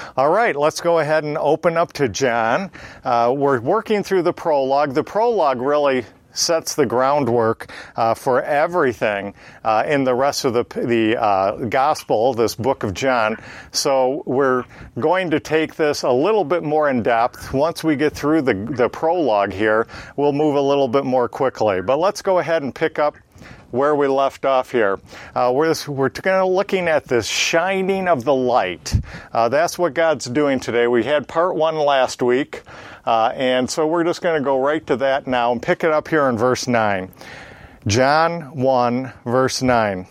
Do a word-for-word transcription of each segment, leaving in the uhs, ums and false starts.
All right, let's go ahead and open up to John. Uh, we're working through the prologue. The prologue really sets the groundwork uh, for everything uh, in the rest of the the uh, gospel, this book of John. So we're going to take this a little bit more in depth. Once we get through the, the prologue here, we'll move a little bit more quickly. But let's go ahead and pick up where we left off here. Uh, we're we're kind of looking at this shining of the light. Uh, that's what God's doing today. We had part one last week, uh, and so we're just going to go right to that now and pick it up here in verse nine. John one, verse nine.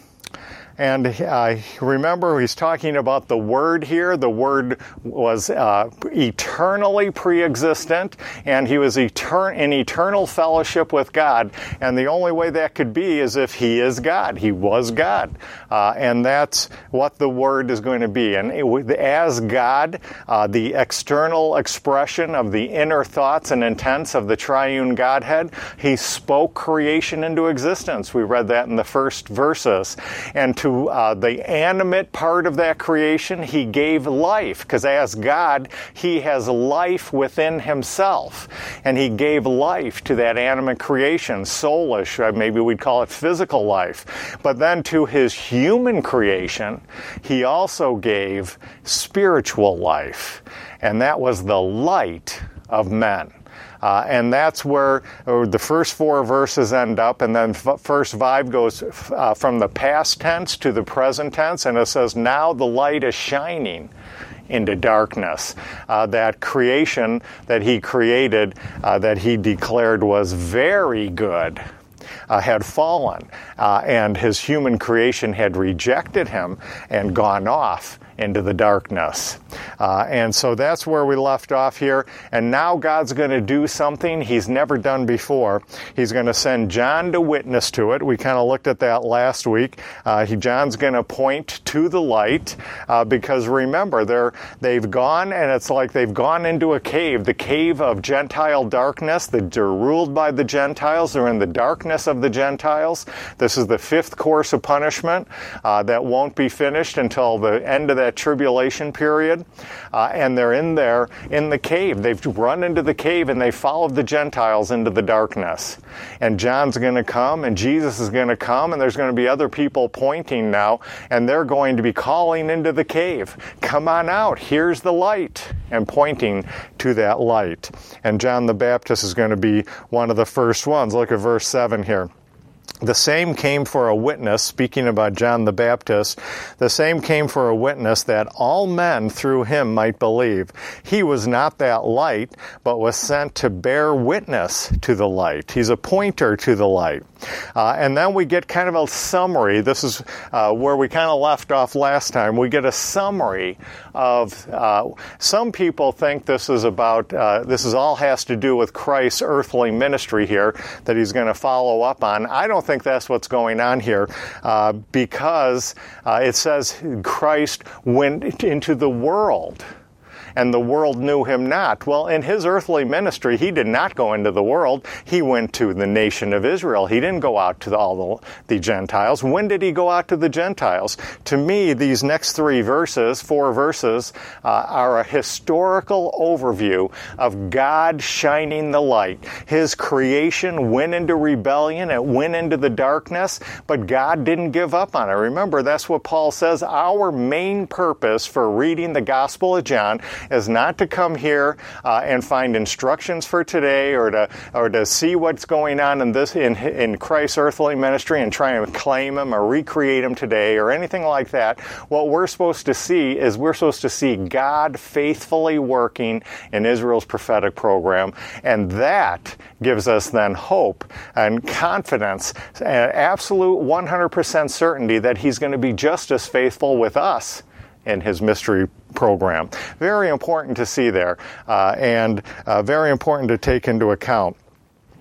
And uh, remember, he's talking about the Word here. The Word was uh, eternally pre-existent, and he was etern- in eternal fellowship with God. And the only way that could be is if he is God. He was God. Uh, and that's what the Word is going to be. And it, as God, uh, the external expression of the inner thoughts and intents of the triune Godhead, he spoke creation into existence. We read that in the first verses. And to Uh, the animate part of that creation, he gave life, because as God, he has life within himself, and he gave life to that animate creation, soulish, maybe we'd call it physical life. But then to his human creation, he also gave spiritual life, and that was the light of men. Uh, and that's where uh, the first four verses end up, and then f- first five goes uh, from the past tense to the present tense, and it says, now the light is shining into darkness. Uh, that creation that he created, uh, that he declared was very good, Uh, had fallen, uh, and his human creation had rejected him and gone off into the darkness. Uh, and so that's where we left off here. And now God's going to do something he's never done before. He's going to send John to witness to it. We kind of looked at that last week. Uh, he, John's going to point to the light, uh, because remember, they're, they've gone, and it's like they've gone into a cave, the cave of Gentile darkness. They're ruled by the Gentiles. They're in the darkness of the Gentiles. This is the fifth course of punishment uh, that won't be finished until the end of that tribulation period. Uh, and they're in there in the cave. They've run into the cave and they followed the Gentiles into the darkness. And John's going to come, and Jesus is going to come, and there's going to be other people pointing now, and they're going to be calling into the cave, come on out, here's the light, and pointing to that light. And John the Baptist is going to be one of the first ones. Look at verse seven here. The same came for a witness, speaking about John the Baptist, the same came for a witness that all men through him might believe. He was not that light, but was sent to bear witness to the light. He's a pointer to the light. Uh, and then we get kind of a summary. This is uh, where we kind of left off last time. We get a summary of, uh, some people think this is about, uh, this is all has to do with Christ's earthly ministry here that he's going to follow up on. I don't think that's what's going on here, uh, because uh, it says Christ went into the world, and the world knew him not. Well, in his earthly ministry, he did not go into the world. He went to the nation of Israel. He didn't go out to all the, the Gentiles. When did he go out to the Gentiles? To me, these next three verses, four verses, uh, are a historical overview of God shining the light. His creation went into rebellion. It went into the darkness, but God didn't give up on it. Remember, that's what Paul says. Our main purpose for reading the Gospel of John is not to come here uh, and find instructions for today, or to or to see what's going on in this in in Christ's earthly ministry and try and claim him or recreate him today or anything like that. What we're supposed to see is we're supposed to see God faithfully working in Israel's prophetic program, and that gives us then hope and confidence, and absolute one hundred percent certainty that he's going to be just as faithful with us in his mystery program. Very important to see there, uh, and uh, very important to take into account.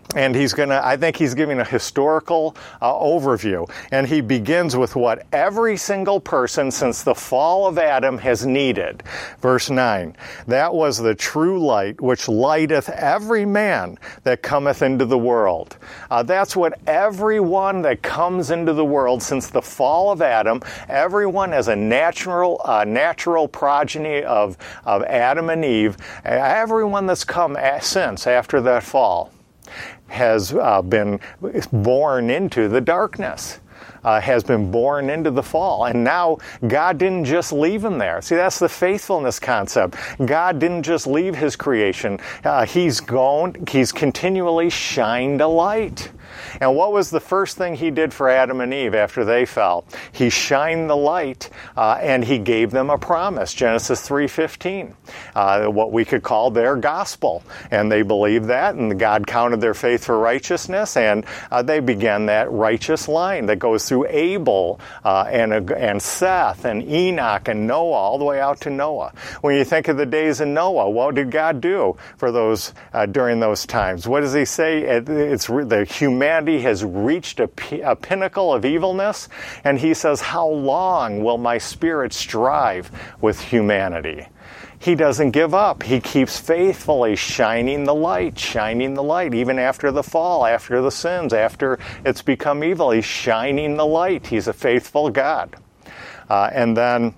And he's going to, I think he's giving a historical uh, overview. And he begins with what every single person since the fall of Adam has needed. Verse nine, that was the true light which lighteth every man that cometh into the world. Uh, that's what everyone that comes into the world since the fall of Adam, everyone as a natural, uh, natural progeny of, of Adam and Eve, everyone that's come since after that fall, has uh, been born into the darkness, uh, has been born into the fall. And now God didn't just leave him there. See, that's the faithfulness concept. God didn't just leave his creation. Uh, he's gone, he's continually shined a light. And what was the first thing he did for Adam and Eve after they fell? He shined the light uh, and he gave them a promise, Genesis three fifteen, uh, what we could call their gospel. And they believed that, and God counted their faith for righteousness, and uh, they began that righteous line that goes through Abel uh, and, and Seth and Enoch and Noah, all the way out to Noah. When you think of the days of Noah, what did God do for those uh, during those times? What does he say? It's the humanity has reached a, a pinnacle of evilness, and he says, how long will my spirit strive with humanity? He doesn't give up. He keeps faithfully shining the light, shining the light, even after the fall, after the sins, after it's become evil. He's shining the light. He's a faithful God. Uh, and then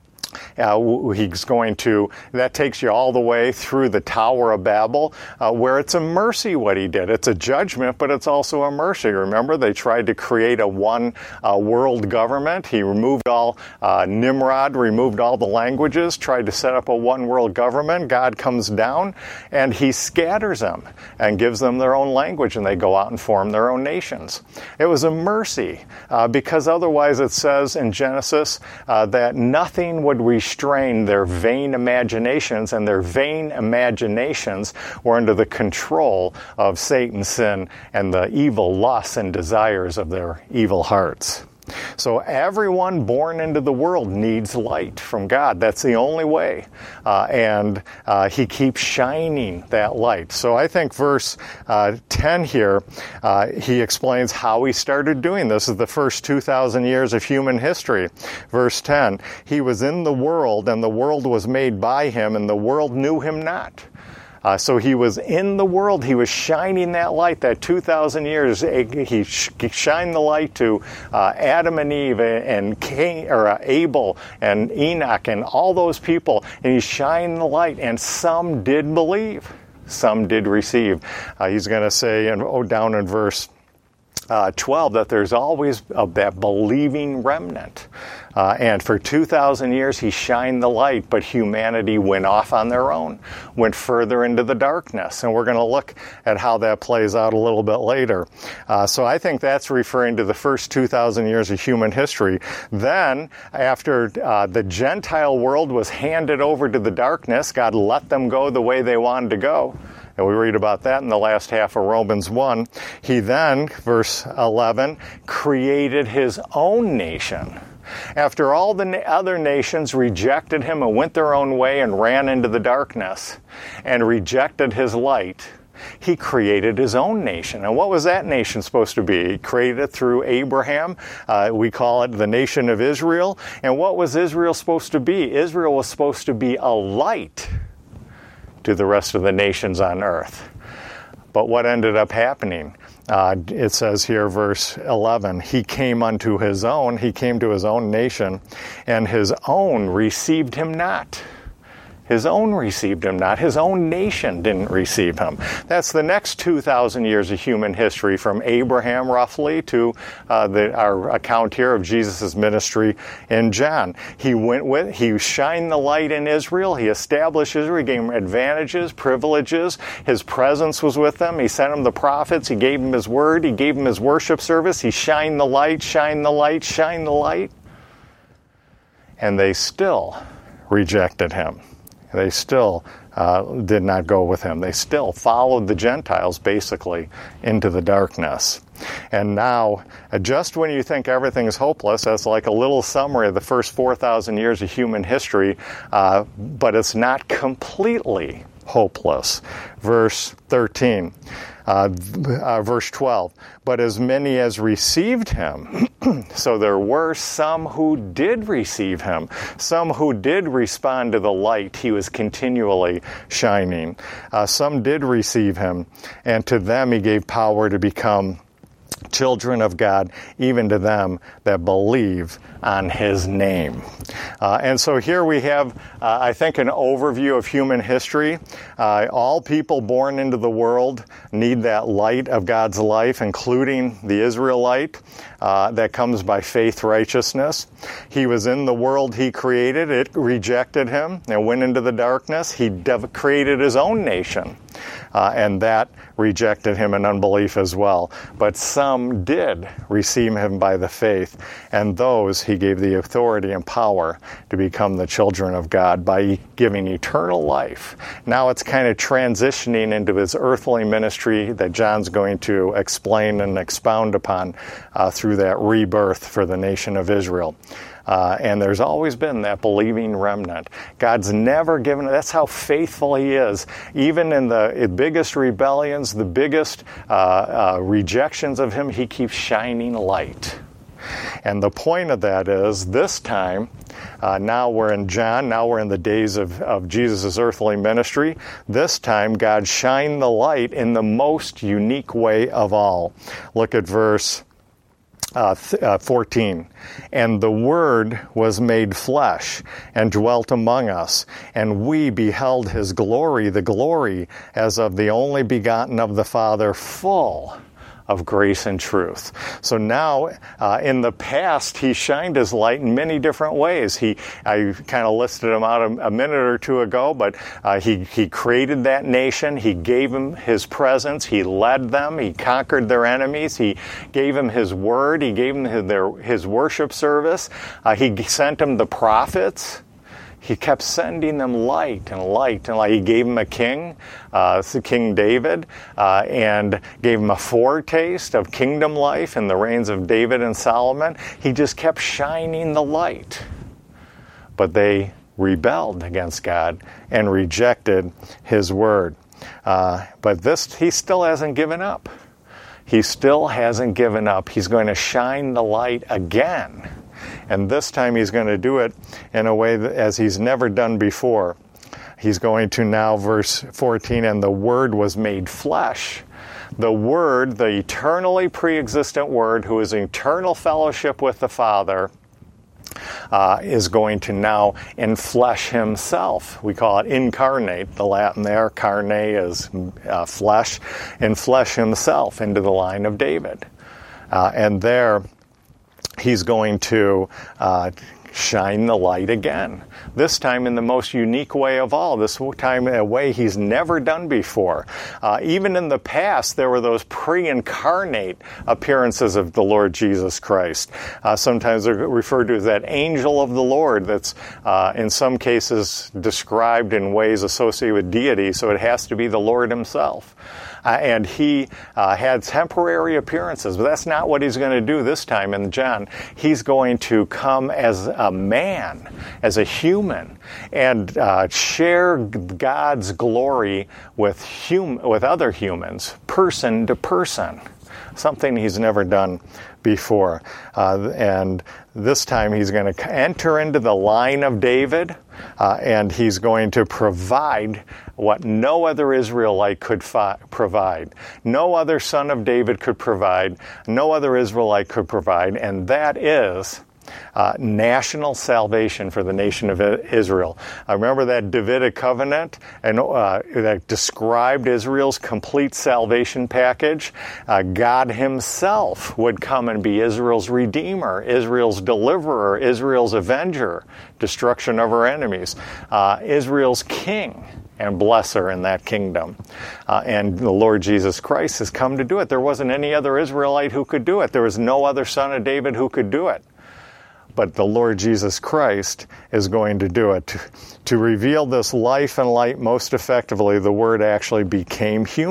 Uh, he's going to, that takes you all the way through the Tower of Babel, uh, where it's a mercy what he did. It's a judgment, but it's also a mercy. Remember, they tried to create a one uh, world government. He removed all, uh, Nimrod removed all the languages, tried to set up a one world government. God comes down and he scatters them and gives them their own language, and they go out and form their own nations. It was a mercy, uh, because otherwise it says in Genesis uh, that nothing would restrain their vain imaginations, and their vain imaginations were under the control of Satan's sin and the evil lusts and desires of their evil hearts. So everyone born into the world needs light from God. That's the only way. Uh, and uh, he keeps shining that light. So I think verse uh, ten here, uh, he explains how he started doing this. This is the first two thousand years of human history. Verse ten, he was in the world, and the world was made by him, and the world knew him not. Uh, so he was in the world. He was shining that light. That two thousand years, he shined the light to uh, Adam and Eve and Cain, or uh, Abel and Enoch and all those people. And he shined the light, and some did believe. Some did receive. Uh, he's going to say, and oh, down in verse Uh, twelve, that there's always a, that believing remnant. Uh, and for two thousand years, he shined the light, but humanity went off on their own, went further into the darkness. And we're going to look at how that plays out a little bit later. Uh, so I think that's referring to the first two thousand years of human history. Then, after uh, the Gentile world was handed over to the darkness, God let them go the way they wanted to go. And we read about that in the last half of Romans one. He then, verse eleven, created his own nation. After all the other nations rejected him and went their own way and ran into the darkness and rejected his light, he created his own nation. And what was that nation supposed to be? He created it through Abraham. Uh, we call it the nation of Israel. And what was Israel supposed to be? Israel was supposed to be a light to the rest of the nations on earth. But what ended up happening? Uh, it says here, verse eleven, he came unto his own, he came to his own nation, and his own received him not. His own received him not. His own nation didn't receive him. That's the next two thousand years of human history, from Abraham roughly to uh, the, our account here of Jesus' ministry in John. He went with, he shined the light in Israel. He established Israel. He gave them advantages, privileges. His presence was with them. He sent them the prophets. He gave them his word. He gave them his worship service. He shined the light, shined the light, shined the light. And they still rejected him. They still uh, did not go with him. They still followed the Gentiles, basically, into the darkness. And now, uh, just when you think everything is hopeless, that's like a little summary of the first four thousand years of human history, uh, but it's not completely hopeless. Verse thirteen, uh, uh, verse twelve, but as many as received him, so there were some who did receive him, some who did respond to the light he was continually shining. Uh, some did receive him, and to them he gave power to become children of God, even to them that believe on his name. Uh, and so here we have, uh, I think, an overview of human history. Uh, all people born into the world need that light of God's life, including the Israelite uh, that comes by faith righteousness. He was in the world he created. It rejected him and went into the darkness. He dev- created his own nation. Uh, and that rejected him in unbelief as well. But some did receive him by the faith, and those he gave the authority and power to become the children of God by giving eternal life. Now it's kind of transitioning into his earthly ministry that John's going to explain and expound upon uh, through that rebirth for the nation of Israel. Uh, and there's always been that believing remnant. God's never given, that's how faithful he is. Even in the biggest rebellions, the biggest uh, uh, rejections of him, he keeps shining light. And the point of that is, this time, uh, now we're in John, now we're in the days of, of Jesus' earthly ministry. This time, God shined the light in the most unique way of all. Look at verse Uh, th- uh, fourteen. And the Word was made flesh and dwelt among us, and we beheld his glory, the glory as of the only begotten of the Father, full of grace and truth. So now, uh, in the past, he shined his light in many different ways. He, I kind of listed them out a, a minute or two ago, but uh, he, he created that nation. He gave them his presence. He led them. He conquered their enemies. He gave them his word. He gave them his, their, his worship service. Uh, he sent them the prophets. He kept sending them light and light and light. He gave him a king, uh, King David, uh, and gave him a foretaste of kingdom life in the reigns of David and Solomon. He just kept shining the light. But they rebelled against God and rejected his word. Uh, but this, he still hasn't given up. He still hasn't given up. He's going to shine the light again. And this time he's going to do it in a way that, as he's never done before. He's going to now, verse fourteen, and the Word was made flesh. The Word, the eternally pre-existent Word, who is in eternal fellowship with the Father, uh, is going to now enflesh himself. We call it incarnate. The Latin there, carne is uh, flesh. Enflesh himself into the line of David. Uh, and there, he's going to uh, shine the light again. This time in the most unique way of all. This time in a way he's never done before. Uh, even in the past, there were those pre-incarnate appearances of the Lord Jesus Christ. Uh, sometimes they're referred to as that angel of the Lord that's uh, in some cases described in ways associated with deity, so it has to be the Lord himself. Uh, and he uh, had temporary appearances, but that's not what he's going to do this time in John. He's going to come as a man, as a human, and uh, share God's glory with hum- with other humans, person to person, something he's never done before. Uh, and this time he's going to enter into the line of David, uh, and he's going to provide what no other Israelite could fi- provide. No other son of David could provide. No other Israelite could provide, and that is Uh, national salvation for the nation of Israel. I remember that Davidic covenant and uh, that described Israel's complete salvation package. Uh, God himself would come and be Israel's redeemer, Israel's deliverer, Israel's avenger, destruction of her enemies, uh, Israel's king and blesser in that kingdom. Uh, and the Lord Jesus Christ has come to do it. There wasn't any other Israelite who could do it. There was no other son of David who could do it. But the Lord Jesus Christ is going to do it. To, to reveal this life and light most effectively, the Word actually became human.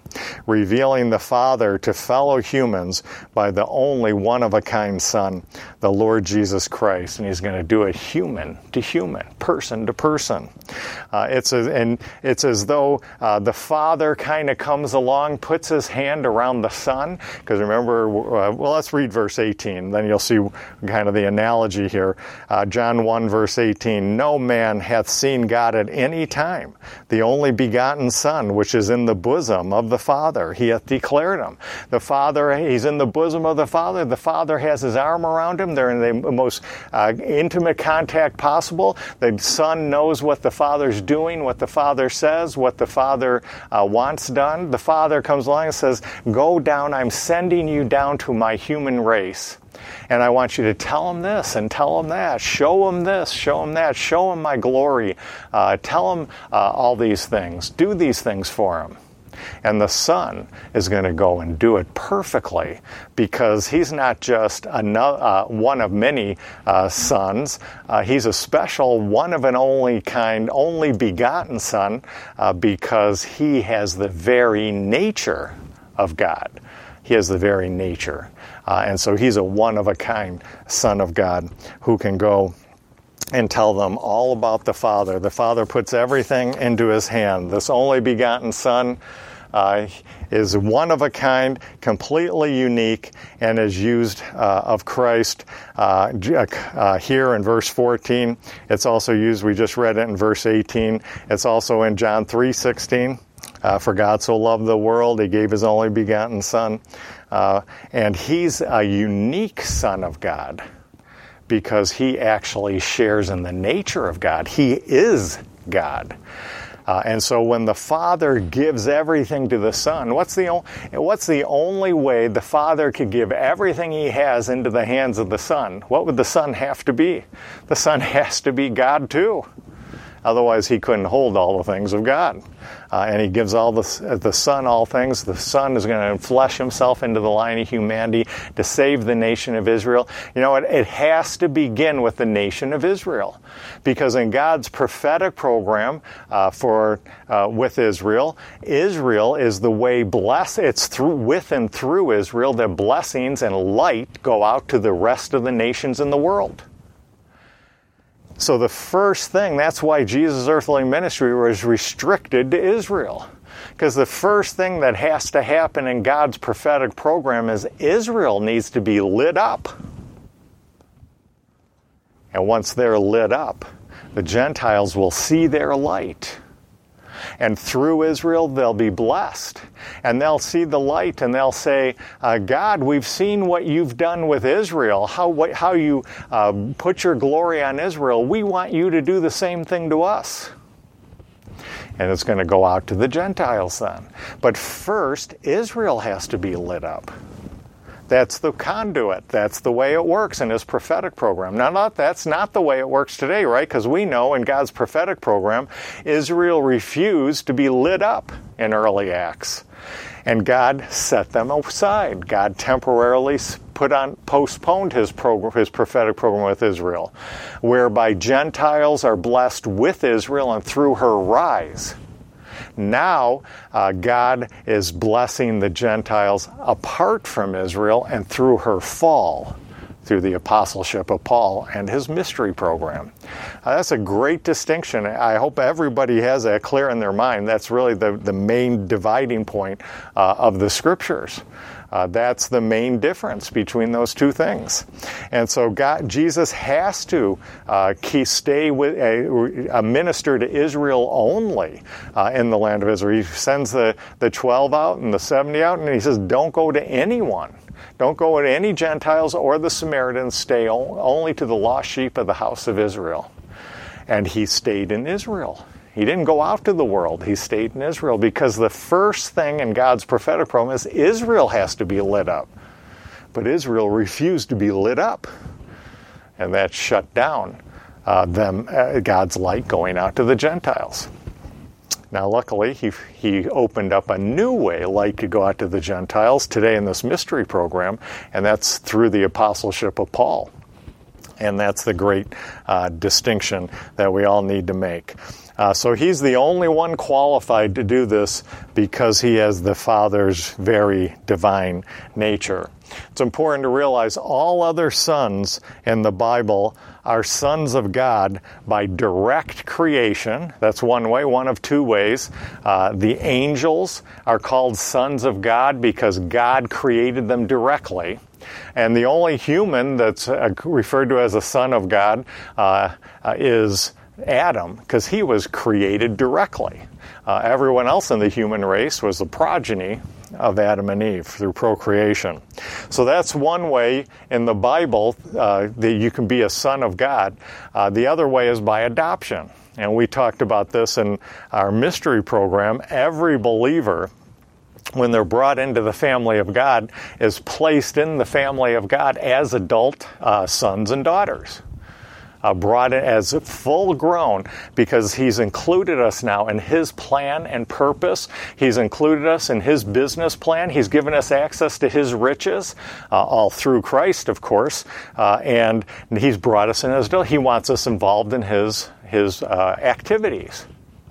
revealing the Father to fellow humans by the only one-of-a-kind Son, the Lord Jesus Christ. And he's going to do it human to human, person to person. Uh, it's a, and it's as though uh, the Father kind of comes along, puts his hand around the Son. Because remember, uh, well, let's read verse eighteen. Then you'll see kind of the analogy here. Uh, John one, verse eighteen, no man hath seen God at any time. The only begotten Son, which is in the bosom of the Father, he hath declared him. The Father, he's in the bosom of the Father. The Father has his arm around him. They're in the most uh, intimate contact possible. The Son knows what the Father's doing, what the Father says, what the Father uh, wants done. The Father comes along and says, go down, I'm sending you down to my human race. And I want you to tell him this and tell him that. Show him this, show him that. Show him my glory. Uh, tell him uh, all these things. Do these things for him. And the Son is going to go and do it perfectly, because he's not just another, uh, one of many uh, sons. Uh, he's a special, one of an only kind, only begotten Son, uh, because he has the very nature of God. He has the very nature. Uh, and so he's a one-of-a-kind Son of God who can go and tell them all about the Father. The Father puts everything into his hand. This only begotten Son uh, is one of a kind, completely unique, and is used uh, of Christ uh, uh, here in verse fourteen. It's also used, we just read it in verse eighteen. It's also in John three sixteen. Uh, for God so loved the world, he gave his only begotten Son. Uh, and he's a unique Son of God, because he actually shares in the nature of God. He is God. Uh, and so when the Father gives everything to the Son, what's the, o- what's the only way the Father could give everything he has into the hands of the Son? What would the Son have to be? The Son has to be God too. Otherwise, he couldn't hold all the things of God. Uh, and he gives all the, the Son all things. The Son is going to flesh himself into the line of humanity to save the nation of Israel. You know, it, it has to begin with the nation of Israel. Because in God's prophetic program uh, for uh, with Israel, Israel is the way bless. It's through with and through Israel that blessings and light go out to the rest of the nations in the world. So the first thing, that's why Jesus' earthly ministry was restricted to Israel. Because the first thing that has to happen in God's prophetic program is Israel needs to be lit up. And once they're lit up, the Gentiles will see their light. And through Israel, they'll be blessed. And they'll see the light and they'll say, uh, God, we've seen what you've done with Israel, how, what, how you uh, put your glory on Israel. We want you to do the same thing to us. And it's going to go out to the Gentiles then. But first, Israel has to be lit up. That's the conduit. That's the way it works in his prophetic program. Now, not, that's not the way it works today, right? Because we know in God's prophetic program, Israel refused to be lit up in early Acts. And God set them aside. God temporarily put on, postponed his program, his prophetic program with Israel, whereby Gentiles are blessed with Israel and through her rise. Now, uh, God is blessing the Gentiles apart from Israel and through her fall, through the apostleship of Paul and his mystery program. Uh, that's a great distinction. I hope everybody has that clear in their mind. That's really the, the main dividing point uh, of the Scriptures. Uh, that's the main difference between those two things. And so God, Jesus has to uh, key, stay with a, a minister to Israel only uh, in the land of Israel. He sends the, the twelve out and the seventy out, and he says, don't go to anyone. Don't go to any Gentiles or the Samaritans. Stay only to the lost sheep of the house of Israel. And he stayed in Israel. He didn't go out to the world. He stayed in Israel, because the first thing in God's prophetic program is Israel has to be lit up. But Israel refused to be lit up. And that shut down uh, them uh, God's light going out to the Gentiles. Now, luckily, he, he opened up a new way light could go out to the Gentiles today in this mystery program, and that's through the apostleship of Paul. And that's the great uh, distinction that we all need to make. Uh, so he's the only one qualified to do this because he has the Father's very divine nature. It's important to realize all other sons in the Bible are sons of God by direct creation. That's one way, one of two ways. Uh, the angels are called sons of God because God created them directly. And the only human that's uh, referred to as a son of God uh, uh, is Adam, because he was created directly. Uh, everyone else in the human race was the progeny of Adam and Eve through procreation. So that's one way in the Bible uh, that you can be a son of God. Uh, the other way is by adoption. And we talked about this in our mystery program. Every believer, when they're brought into the family of God, is placed in the family of God as adult uh, sons and daughters. Uh, brought in as full grown because he's included us now in his plan and purpose. He's included us in his business plan. He's given us access to his riches, uh, all through Christ, of course, uh, and he's brought us in as adult. He wants us involved in his, his uh, activities.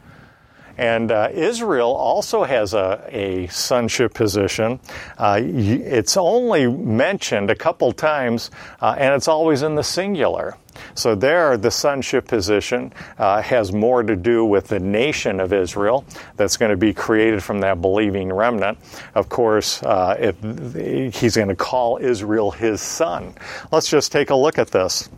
And uh, Israel also has a, a sonship position. Uh, it's only mentioned a couple times, uh, and it's always in the singular. So there, the sonship position uh, has more to do with the nation of Israel that's going to be created from that believing remnant. Of course, uh, if he's going to call Israel his son. Let's just take a look at this.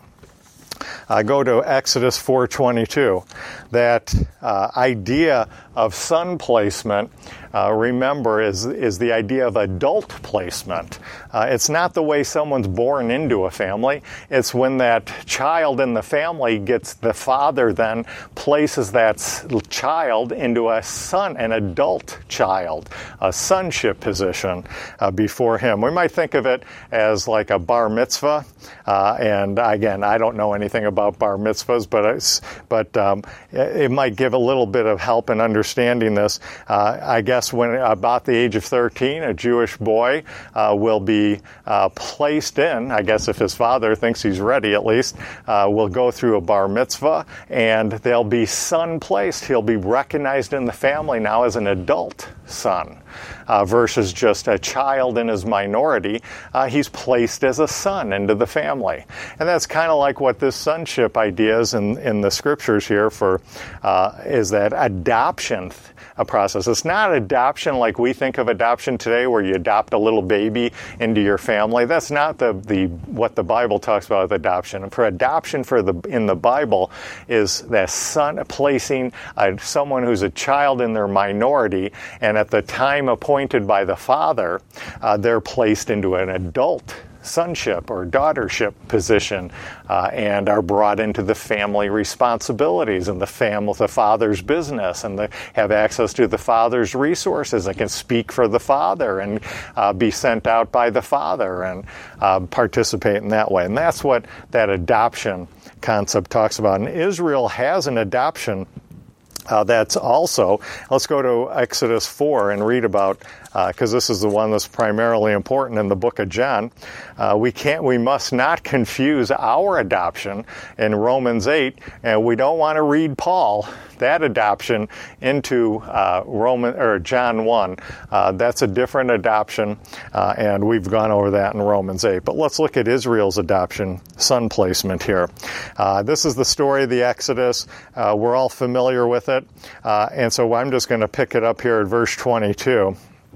Uh, go to Exodus four twenty-two. That uh, idea of son placement, uh, remember, is is the idea of adult placement. Uh, it's not the way someone's born into a family. It's when that child in the family gets, the father then places that child into a son, an adult child, a sonship position uh, before him. We might think of it as like a bar mitzvah. Uh, and again, I don't know anything about bar mitzvahs, but it's, but um, it might give a little bit of help in understanding this. Uh, I guess when about the age of thirteen, a Jewish boy uh, will be uh, placed in, I guess if his father thinks he's ready at least, uh, will go through a bar mitzvah, and they'll be son placed. He'll be recognized in the family now as an adult son. Uh, versus just a child in his minority, uh, he's placed as a son into the family. And that's kind of like what this sonship idea is in, in the scriptures here for, uh, is that adoption th- a process. It's not adoption like we think of adoption today, where you adopt a little baby into your family. That's not the, the what the Bible talks about with adoption. And for adoption for the in the Bible is that son placing a, someone who's a child in their minority, and at the time appointed by the father, uh, they're placed into an adult sonship or daughtership position uh, and are brought into the family responsibilities and the family, the father's business, and they have access to the father's resources and can speak for the father and uh, be sent out by the father and uh, participate in that way. And that's what that adoption concept talks about. And Israel has an adoption Uh, that's also, let's go to Exodus four and read about, because uh, this is the one that's primarily important in the book of John. Uh, we can't, we must not confuse our adoption in Romans eight, and we don't want to read Paul, that adoption, into uh, Roman or John one. Uh, that's a different adoption, uh, and we've gone over that in Romans eight. But let's look at Israel's adoption, son placement here. Uh, this is the story of the Exodus. Uh, we're all familiar with it. Uh, and so I'm just going to pick it up here at verse twenty-two.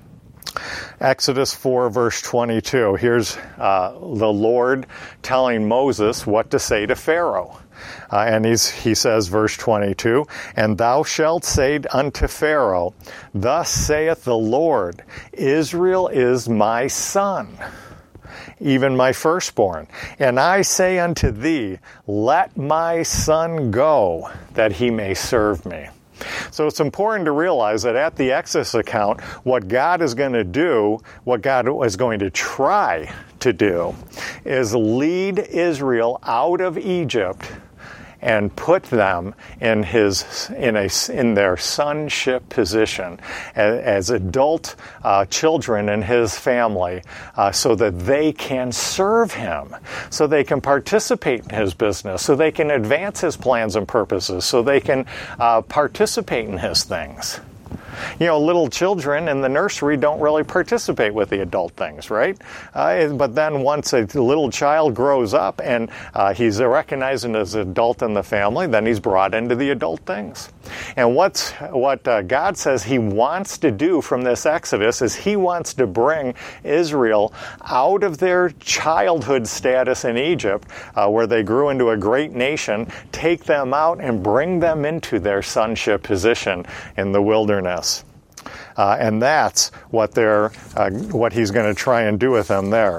Exodus four, verse twenty-two. Here's uh, the Lord telling Moses what to say to Pharaoh. Uh, and he's, he says, verse twenty-two, "And thou shalt say unto Pharaoh, Thus saith the Lord, Israel is my son, even my firstborn. And I say unto thee, Let my son go, that he may serve me." So it's important to realize that at the Exodus account, what God is going to do, what God is going to try to do, is lead Israel out of Egypt and put them in his in a in their sonship position as, as adult uh, children in his family, uh, so that they can serve him, so they can participate in his business, so they can advance his plans and purposes, so they can uh, participate in his things. You know, little children in the nursery don't really participate with the adult things, right? Uh, but then once a little child grows up and uh, he's recognized as an adult in the family, then he's brought into the adult things. And what's, what uh, God says he wants to do from this Exodus is he wants to bring Israel out of their childhood status in Egypt, uh, where they grew into a great nation, take them out and bring them into their sonship position in the wilderness. Uh, and that's what they're, uh, what he's going to try and do with them there.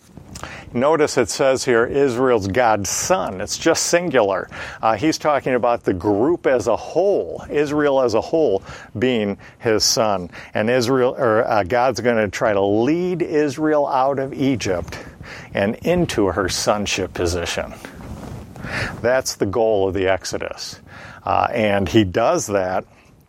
Notice it says here, Israel's God's son. It's just singular. Uh, he's talking about the group as a whole, Israel as a whole being his son. And Israel, or uh, God's going to try to lead Israel out of Egypt and into her sonship position. That's the goal of the Exodus. Uh, and he does that.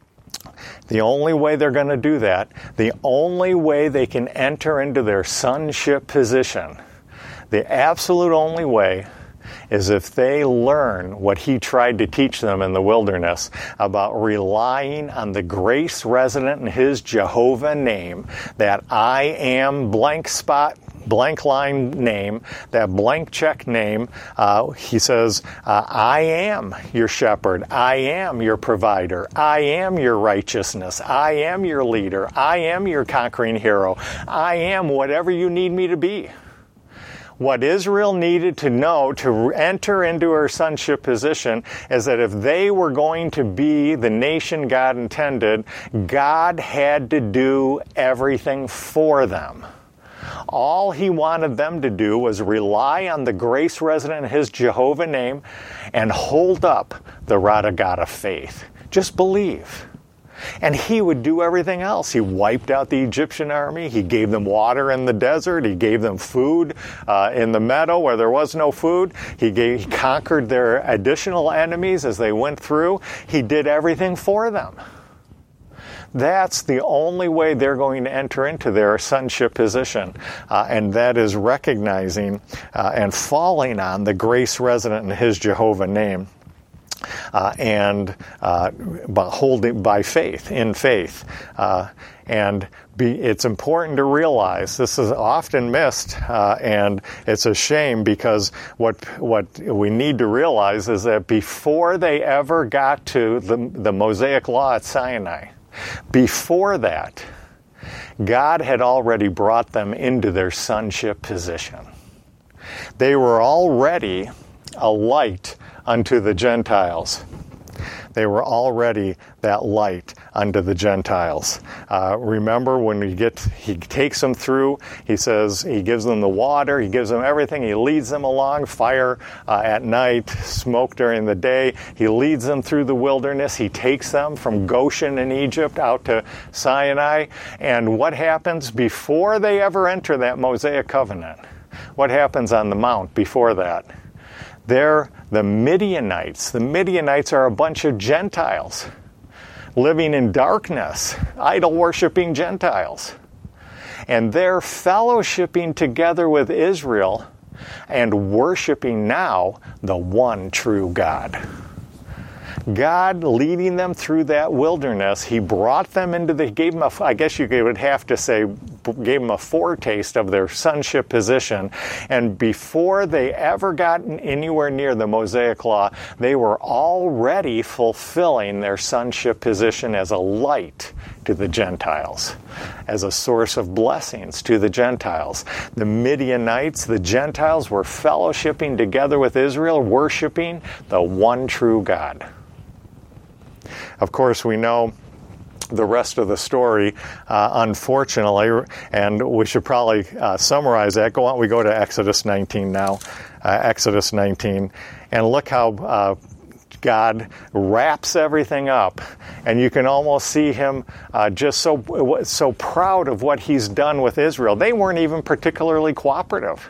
The only way they're going to do that, the only way they can enter into their sonship position, the absolute only way, is if they learn what he tried to teach them in the wilderness about relying on the grace resident in his Jehovah name, that I am blank spot, blank line name, that blank check name. Uh, he says, uh, I am your shepherd. I am your provider. I am your righteousness. I am your leader. I am your conquering hero. I am whatever you need me to be. What Israel needed to know to enter into her sonship position is that if they were going to be the nation God intended, God had to do everything for them. All he wanted them to do was rely on the grace resident in his Jehovah name and hold up the rod of God of faith. Just believe. And he would do everything else. He wiped out the Egyptian army. He gave them water in the desert. He gave them food uh, in the meadow where there was no food. He, gave, he conquered their additional enemies as they went through. He did everything for them. That's the only way they're going to enter into their sonship position, uh, and that is recognizing uh, and falling on the grace resident in his Jehovah name. Uh, and uh, by holding by faith, in faith. Uh, and be, it's important to realize this is often missed, uh, and it's a shame because what what we need to realize is that before they ever got to the, the Mosaic Law at Sinai, before that, God had already brought them into their sonship position. They were already a light unto the Gentiles. They were already that light unto the Gentiles. Uh, remember when we get, he takes them through, he says, he gives them the water, he gives them everything, he leads them along, fire uh, at night, smoke during the day, he leads them through the wilderness, he takes them from Goshen in Egypt out to Sinai, and what happens before they ever enter that Mosaic covenant? What happens on the mount before that? They're the Midianites. The Midianites are a bunch of Gentiles living in darkness, idol-worshiping Gentiles. And they're fellowshipping together with Israel and worshiping now the one true God. God leading them through that wilderness, he brought them into the, gave them a, I guess you would have to say, gave them a foretaste of their sonship position. And before they ever got anywhere near the Mosaic Law, they were already fulfilling their sonship position as a light to the Gentiles, as a source of blessings to the Gentiles. The Midianites, the Gentiles, were fellowshipping together with Israel, worshiping the one true God. Of course, we know the rest of the story, uh, unfortunately, and we should probably uh, summarize that. Go on, we go to Exodus nineteen now, uh, Exodus nineteen, and look how uh, God wraps everything up, and you can almost see him uh, just so so proud of what he's done with Israel. They weren't even particularly cooperative.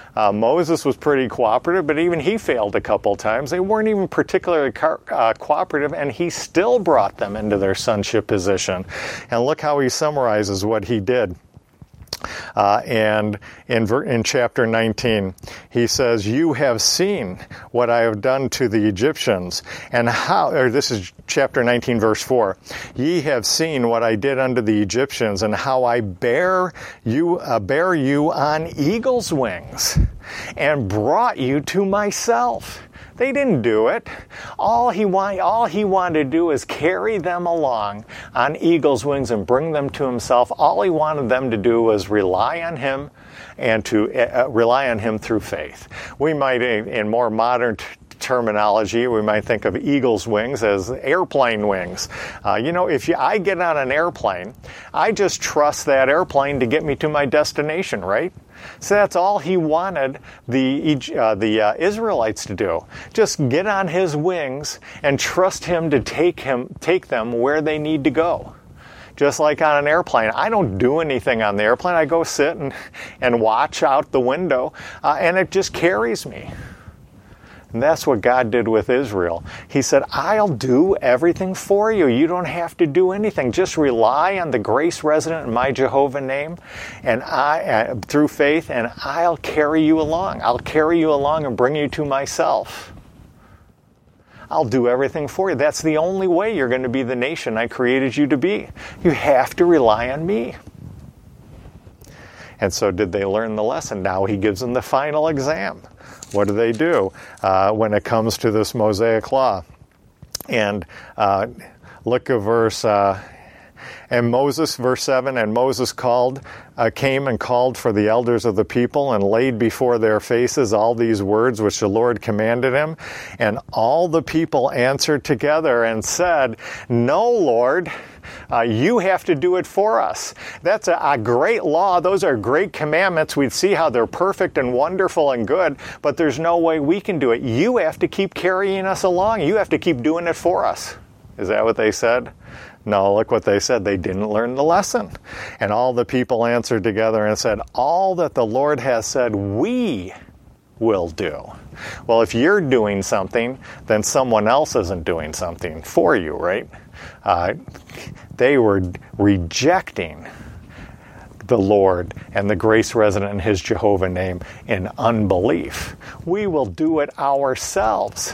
Uh, Moses was pretty cooperative, but even he failed a couple times. They weren't even particularly co- uh, cooperative, and he still brought them into their sonship position. And look how he summarizes what he did. Uh, and in, in chapter nineteen, he says, "You have seen what I have done to the Egyptians, and how," or this is chapter nineteen, verse four, "Ye have seen what I did unto the Egyptians, and how I bear you, uh, bear you on eagle's wings, and brought you to myself." They didn't do it. All he, want, all he wanted to do is carry them along on eagle's wings and bring them to himself. All he wanted them to do was rely on him and to uh, rely on him through faith. We might, in more modern t- terminology, we might think of eagle's wings as airplane wings. Uh, you know, if you, I get on an airplane, I just trust that airplane to get me to my destination, right? So that's all he wanted the uh, the uh, Israelites to do. Just get on his wings and trust him to take him take them where they need to go. Just like on an airplane. I don't do anything on the airplane. I go sit and, and watch out the window, uh, and it just carries me. And that's what God did with Israel. He said, I'll do everything for you. You don't have to do anything. Just rely on the grace resident in my Jehovah name, and I, uh, through faith, and I'll carry you along. I'll carry you along and bring you to myself. I'll do everything for you. That's the only way you're going to be the nation I created you to be. You have to rely on me. And so did they learn the lesson? Now he gives them the final exam. What do they do uh, when it comes to this Mosaic law? And uh, look at verse, uh, and Moses, verse seven, and Moses called, uh, came and called for the elders of the people and laid before their faces all these words which the Lord commanded him. And all the people answered together and said, No, Lord, Uh, you have to do it for us. That's a, a great law. Those are great commandments. We'd see how they're perfect and wonderful and good, but there's no way we can do it. You have to keep carrying us along. You have to keep doing it for us. Is that what they said? No, look what they said. They didn't learn the lesson. And all the people answered together and said, All that the Lord has said, we will do. Well, if you're doing something, then someone else isn't doing something for you, right? Uh, they were rejecting the Lord and the grace resident in his Jehovah name in unbelief. We will do it ourselves.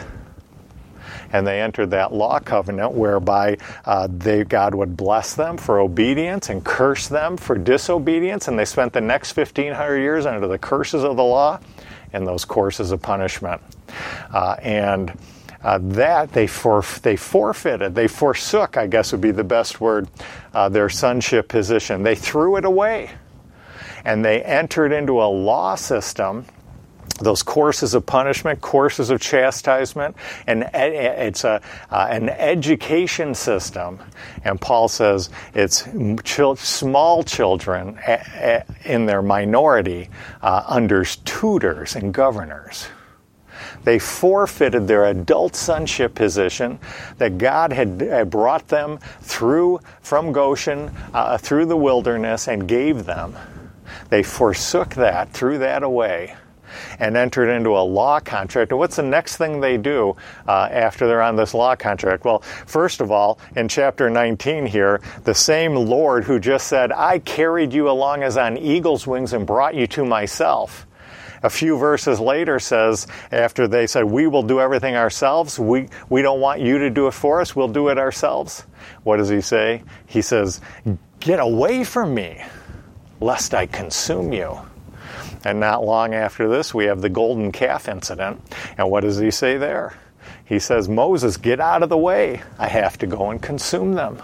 And they entered that law covenant whereby uh, they, God would bless them for obedience and curse them for disobedience. And they spent the next fifteen hundred years under the curses of the law and those courses of punishment. Uh, and Uh, that they for, they forfeited, they forsook, I guess would be the best word, uh, their sonship position. They threw it away. And they entered into a law system, those courses of punishment, courses of chastisement, and it's a, uh, an education system. And Paul says it's ch- small children a, a, in their minority uh, under tutors and governors. They forfeited their adult sonship position that God had brought them through from Goshen, uh, through the wilderness, and gave them. They forsook that, threw that away, and entered into a law contract. And what's the next thing they do uh, after they're on this law contract? Well, first of all, in chapter nineteen here, the same Lord who just said, I carried you along as on eagle's wings and brought you to myself, a few verses later says, after they said, we will do everything ourselves, we, we don't want you to do it for us, we'll do it ourselves. What does he say? He says, get away from me, lest I consume you. And not long after this, we have the golden calf incident. And what does he say there? He says, Moses, get out of the way. I have to go and consume them.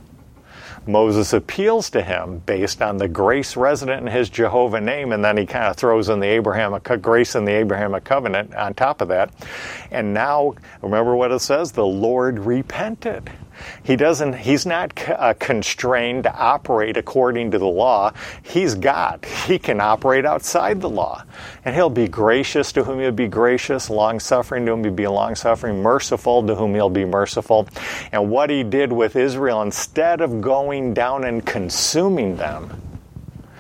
Moses appeals to him based on the grace resident in his Jehovah name, and then he kind of throws in the Abrahamic grace and the Abrahamic covenant on top of that. And now, remember what it says? The Lord repented. He doesn't. He's not uh, constrained to operate according to the law. He's God. He can operate outside the law. And he'll be gracious to whom he'll be gracious, long-suffering to whom he'll be long-suffering, merciful to whom he'll be merciful. And what he did with Israel, instead of going down and consuming them,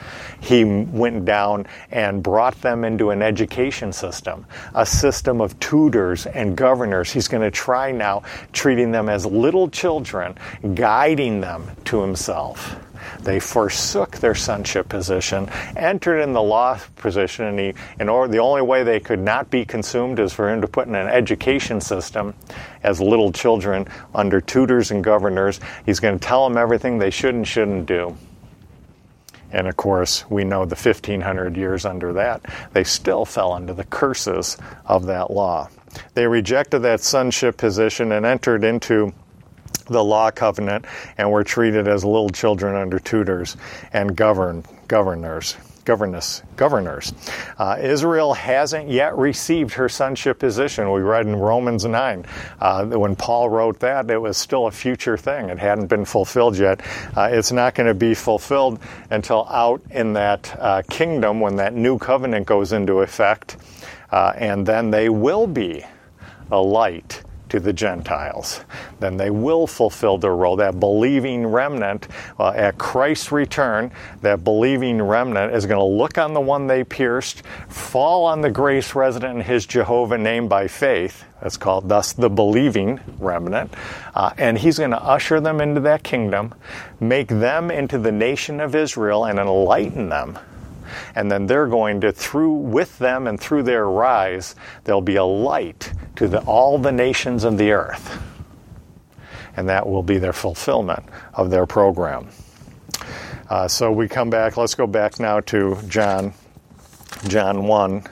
he went down and brought them into an education system, a system of tutors and governors. He's going to try now treating them as little children, guiding them to himself. They forsook their sonship position, entered in the law position, and he, in order, the only way they could not be consumed is for him to put in an education system as little children under tutors and governors. He's going to tell them everything they should and shouldn't do. And of course, we know the fifteen hundred years under that, they still fell under the curses of that law. They rejected that sonship position and entered into the law covenant, and were treated as little children under tutors and govern governors. Governess, governors. Uh, Israel hasn't yet received her sonship position. We read in Romans nine, uh, when Paul wrote that, it was still a future thing. It hadn't been fulfilled yet. Uh, it's not going to be fulfilled until out in that uh, kingdom when that new covenant goes into effect, uh, and then they will be a light to the Gentiles. Then they will fulfill their role. That believing remnant, uh, at Christ's return, that believing remnant is going to look on the one they pierced, fall on the grace resident in his Jehovah name by faith. That's called, thus, the believing remnant. Uh, and he's going to usher them into that kingdom, make them into the nation of Israel, and enlighten them. And then they're going to, through with them and through their rise, there'll be a light to the, all the nations of the earth. And that will be their fulfillment of their program. Uh, so we come back, let's go back now to John, John one.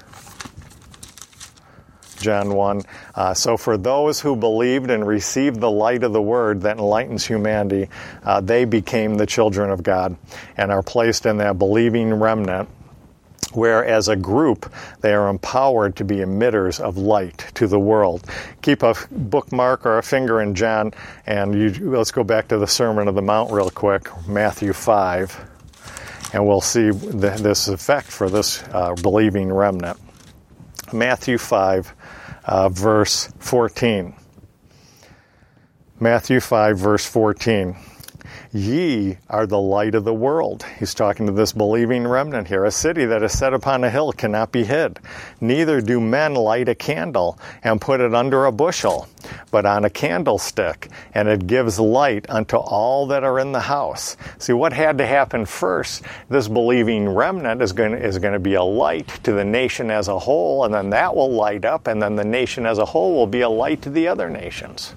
John one. Uh, so for those who believed and received the light of the word that enlightens humanity, uh, they became the children of God and are placed in that believing remnant, where as a group they are empowered to be emitters of light to the world. Keep a bookmark or a finger in John, and you, let's go back to the Sermon on the Mount real quick, Matthew five, and we'll see the, this effect for this uh, believing remnant. Matthew five, uh, verse fourteen. Matthew five, verse fourteen. Ye are the light of the world. He's talking to this believing remnant here. A city that is set upon a hill cannot be hid. Neither do men light a candle and put it under a bushel, but on a candlestick, and it gives light unto all that are in the house. See, what had to happen first? This believing remnant is going to, is going to be a light to the nation as a whole, and then that will light up, and then the nation as a whole will be a light to the other nations.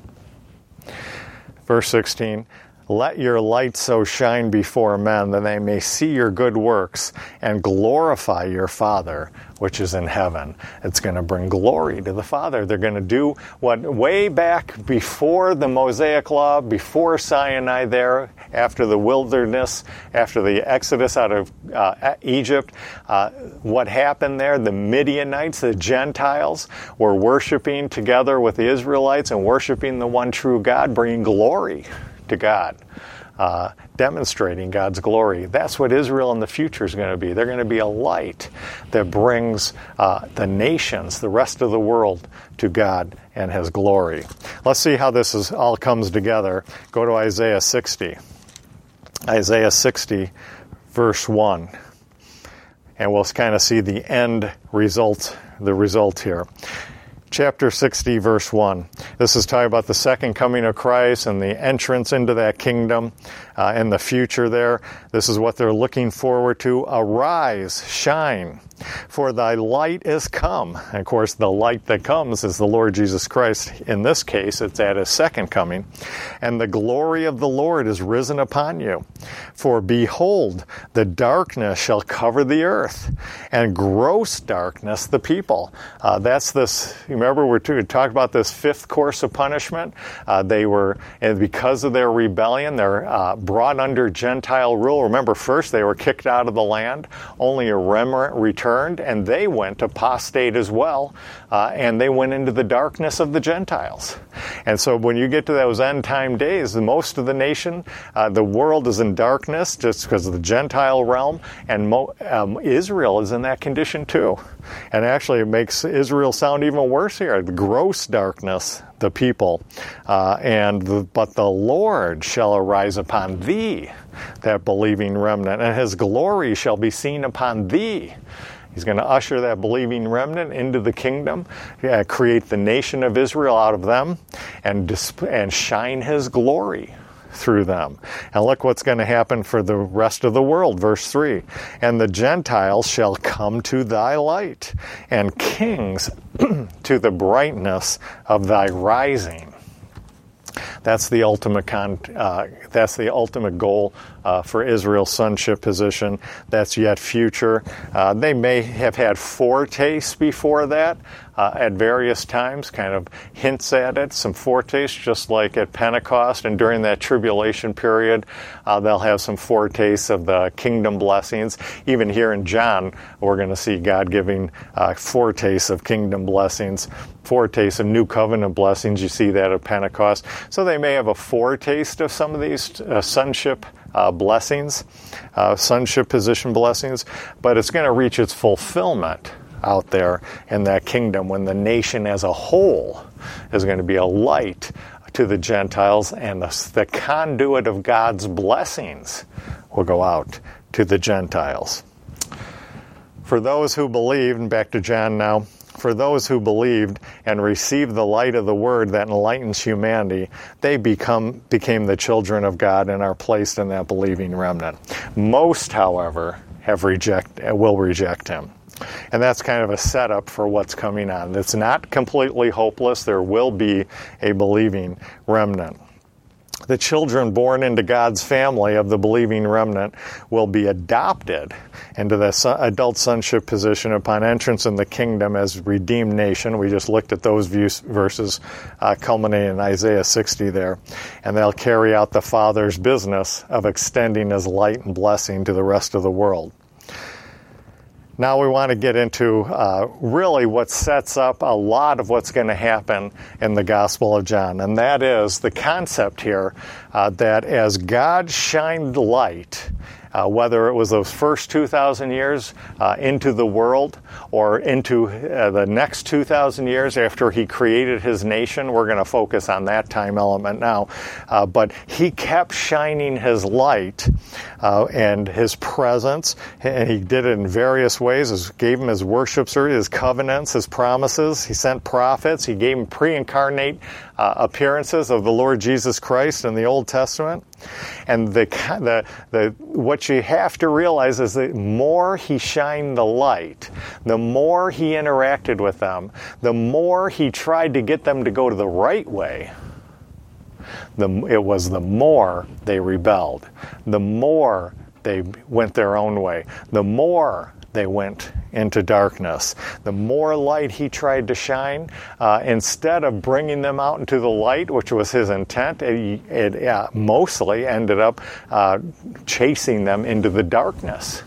Verse sixteen. Let your light so shine before men that they may see your good works and glorify your Father which is in heaven. It's going to bring glory to the Father. They're going to do what way back before the Mosaic Law, before Sinai there, after the wilderness, after the exodus out of uh, Egypt, uh, what happened there, the Midianites, the Gentiles, were worshiping together with the Israelites and worshiping the one true God, bringing glory to God, uh, demonstrating God's glory. That's what Israel in the future is going to be. They're going to be a light that brings uh, the nations, the rest of the world, to God and His glory. Let's see how this is, all comes together. Go to Isaiah sixty. Isaiah sixty, verse one. And we'll kind of see the end result, the result here. Chapter sixty, verse one. This is talking about the second coming of Christ and the entrance into that kingdom uh, and the future there. This is what they're looking forward to. Arise, shine, for thy light is come. And of course, the light that comes is the Lord Jesus Christ. In this case, it's at His second coming. And the glory of the Lord is risen upon you. For behold, the darkness shall cover the earth, and gross darkness the people. Uh, that's this, remember we talked about this fifth course of punishment? Uh, they were, and because of their rebellion, they're uh, brought under Gentile rule. Remember, first they were kicked out of the land. Only a remnant returned, and they went apostate as well, uh, and they went into the darkness of the Gentiles. And so when you get to those end time days, most of the nation, uh, the world is in darkness just because of the Gentile realm, and mo- um, Israel is in that condition too. And actually it makes Israel sound even worse here. The gross darkness the people. Uh, and the, but the Lord shall arise upon thee, that believing remnant, and his glory shall be seen upon thee. He's going to usher that believing remnant into the kingdom, uh, create the nation of Israel out of them, and disp- and shine his glory through them. And look what's going to happen for the rest of the world. Verse three, and the Gentiles shall come to thy light, and kings to the brightness of thy rising. That's the ultimate con, uh, that's the ultimate goal uh, for Israel's sonship position. That's yet future. Uh, they may have had foretastes before that uh, at various times, kind of hints at it, some foretastes, just like at Pentecost. And during that tribulation period, uh, they'll have some foretastes of the kingdom blessings. Even here in John, we're going to see God giving uh, foretastes of kingdom blessings, foretastes of new covenant blessings. You see that at Pentecost. So they may have a foretaste of some of these uh, sonship uh, blessings, uh, sonship position blessings, but it's going to reach its fulfillment out there in that kingdom when the nation as a whole is going to be a light to the Gentiles, and the, the conduit of God's blessings will go out to the Gentiles. For those who believed, and back to John now, for those who believed and received the light of the word that enlightens humanity, they become became the children of God and are placed in that believing remnant. Most, however, have reject will reject him. And that's kind of a setup for what's coming on. It's not completely hopeless. There will be a believing remnant. The children born into God's family of the believing remnant will be adopted into the son, adult sonship position upon entrance in the kingdom as redeemed nation. We just looked at those views, verses uh, culminating in Isaiah sixty there. And they'll carry out the Father's business of extending his light and blessing to the rest of the world. Now we want to get into uh, really what sets up a lot of what's going to happen in the Gospel of John. And that is the concept here uh, that as God shined light, uh, whether it was those first two thousand years uh, into the world or into uh, the next two thousand years after he created his nation, we're going to focus on that time element now. Uh, but he kept shining his light uh, and his presence, and he did it in various ways. He gave him his worship service, his covenants, his promises. He sent prophets. He gave him pre-incarnate uh, appearances of the Lord Jesus Christ in the Old Testament. And the, the the what you have to realize is that the more he shined the light, the more he interacted with them, the more he tried to get them to go to the right way, the, it was the more they rebelled, the more they went their own way, the more they went into darkness. The more light he tried to shine, uh, instead of bringing them out into the light, which was his intent, it, it uh, mostly ended up uh, chasing them into the darkness.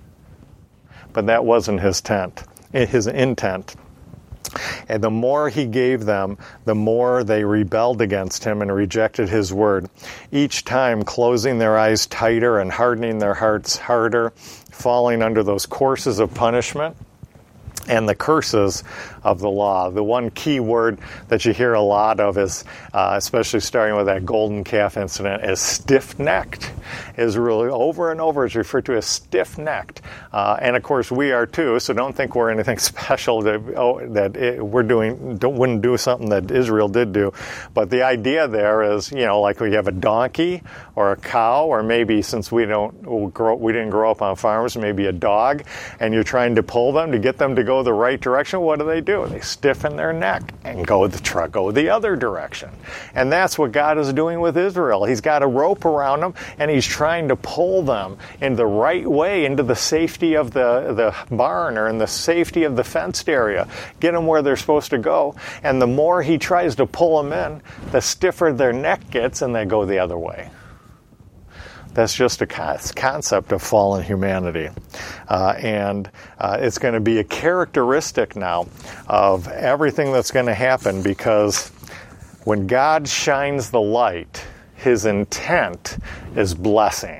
But that wasn't his intent. His intent. And the more he gave them, the more they rebelled against him and rejected his word, each time closing their eyes tighter and hardening their hearts harder, falling under those courses of punishment and the curses of the law. The one key word that you hear a lot of is, uh, especially starting with that golden calf incident, is stiff-necked. Is really over and over is referred to as stiff-necked. Uh, and of course we are too, so don't think we're anything special that, oh, that it, we're doing, don't, wouldn't do something that Israel did do. But the idea there is, you know, like we have a donkey or a cow, or maybe since we don't grow, we didn't grow up on farms, maybe a dog, and you're trying to pull them to get them to go the right direction. What do they do? They stiffen their neck and go the truck go the other direction. And that's what God is doing with Israel. He's got a rope around them, and he's trying to pull them in the right way into the safety of the, the barn or in the safety of the fenced area. Get them where they're supposed to go. And the more he tries to pull them in, the stiffer their neck gets, and they go the other way. That's just a concept of fallen humanity. Uh, and uh, it's going to be a characteristic now of everything that's going to happen, because when God shines the light, his intent is blessing.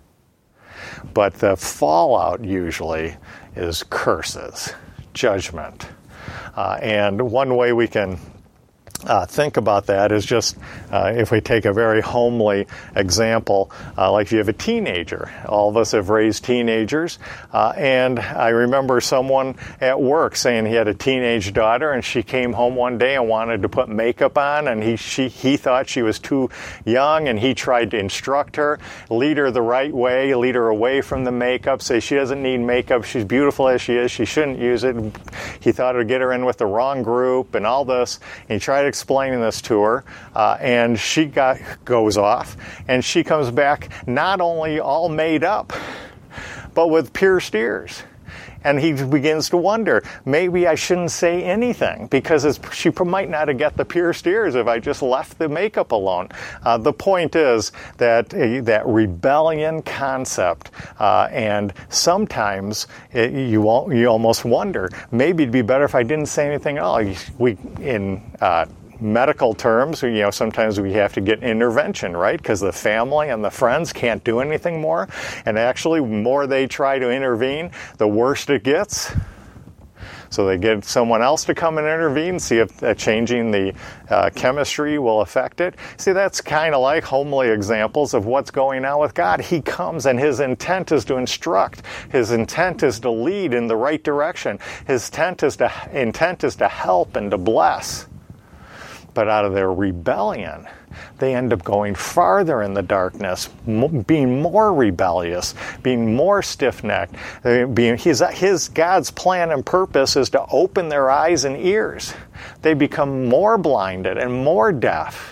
But the fallout usually is curses, judgment. Uh, and one way we can Uh, think about that as just, uh, if we take a very homely example, uh, like if you have a teenager. All of us have raised teenagers, uh, and I remember someone at work saying he had a teenage daughter, and she came home one day and wanted to put makeup on, and he she he thought she was too young, and he tried to instruct her, lead her the right way, lead her away from the makeup, say she doesn't need makeup, she's beautiful as she is, she shouldn't use it. He thought it would get her in with the wrong group and all this, and he tried to explaining this to her, uh, and she got goes off, and she comes back not only all made up, but with pierced ears. And he begins to wonder, maybe I shouldn't say anything, because it's, she might not have got the pierced ears if I just left the makeup alone. Uh, the point is that uh, that rebellion concept, uh, and sometimes it, you won't, you almost wonder, maybe it'd be better if I didn't say anything at all. We in uh, medical terms, you know, sometimes we have to get intervention, right? Because the family and the friends can't do anything more. And actually, the more they try to intervene, the worse it gets. So they get someone else to come and intervene, see if uh, changing the uh, chemistry will affect it. See, that's kind of like homely examples of what's going on with God. He comes and his intent is to instruct. His intent is to lead in the right direction. His intent is to, intent is to help and to bless. But out of their rebellion, they end up going farther in the darkness, being more rebellious, being more stiff-necked. Being, his, his God's plan and purpose is to open their eyes and ears. They become more blinded and more deaf.